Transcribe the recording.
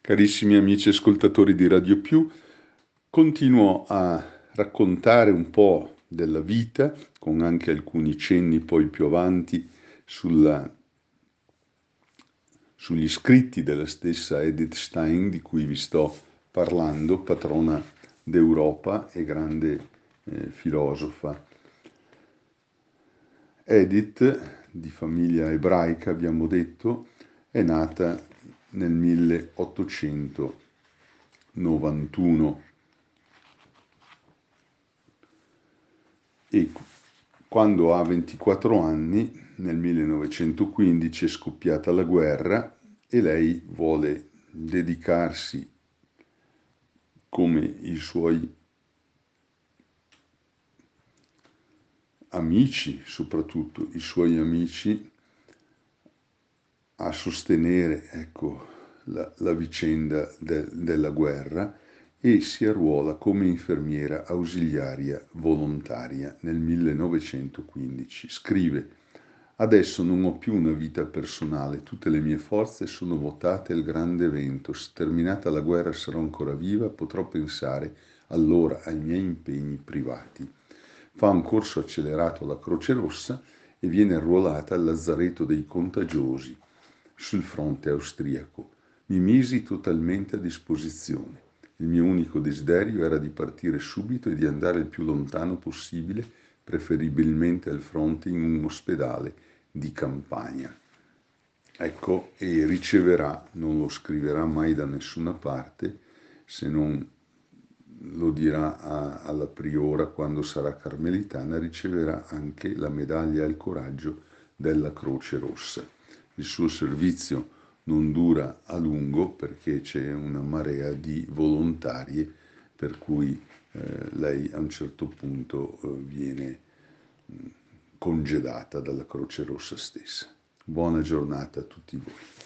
Carissimi amici ascoltatori di Radio Più, continuo a raccontare un po' della vita, con anche alcuni cenni poi più avanti sugli scritti della stessa Edith Stein di cui vi sto parlando, patrona d'Europa e grande filosofa. Edith, di famiglia ebraica, abbiamo detto, è nata nel 1891 e quando ha 24 anni, nel 1915, è scoppiata la guerra e lei vuole dedicarsi, come i suoi amici, soprattutto i suoi amici, a sostenere, ecco, la vicenda della guerra e si arruola come infermiera ausiliaria volontaria nel 1915. Scrive: adesso non ho più una vita personale, tutte le mie forze sono votate al grande evento. Se terminata la guerra sarò ancora viva, potrò pensare allora ai miei impegni privati. Fa un corso accelerato alla Croce Rossa e viene arruolata al Lazzaretto dei Contagiosi sul fronte austriaco. Mi misi totalmente a disposizione. Il mio unico desiderio era di partire subito e di andare il più lontano possibile, preferibilmente al fronte in un ospedale di campagna. Ecco, e riceverà, non lo scriverà mai da nessuna parte, se non lo dirà alla priora quando sarà carmelitana, riceverà anche la medaglia al coraggio della Croce Rossa. Il suo servizio non dura a lungo perché c'è una marea di volontarie, per cui lei a un certo punto viene congedata dalla Croce Rossa stessa. Buona giornata a tutti voi.